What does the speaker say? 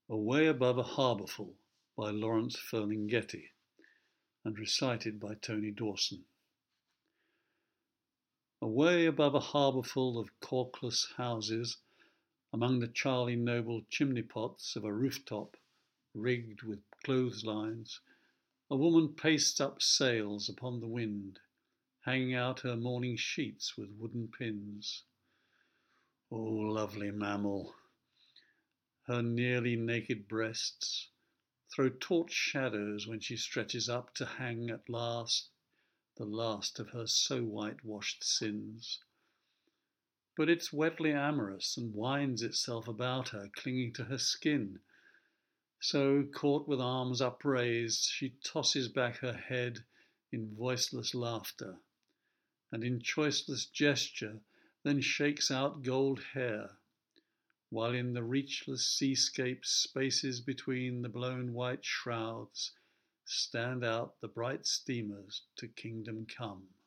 Away Above a Harbourful by Lawrence Ferlinghetti and recited by Tony Dawson. Away above a harbourful of corkless houses, among the Charlie Noble chimney pots of a rooftop rigged with clotheslines, a woman paced up sails upon the wind, hanging out her morning sheets with wooden pins. Oh, lovely mammal! Her nearly naked breasts throw taut shadows when she stretches up to hang at last the last of her so whitewashed sins. But it's wetly amorous and winds itself about her, clinging to her skin. So, caught with arms upraised, she tosses back her head in voiceless laughter, and in choiceless gesture then shakes out gold hair, while in the reachless seascape spaces between the blown white shrouds stand out the bright steamers to kingdom come.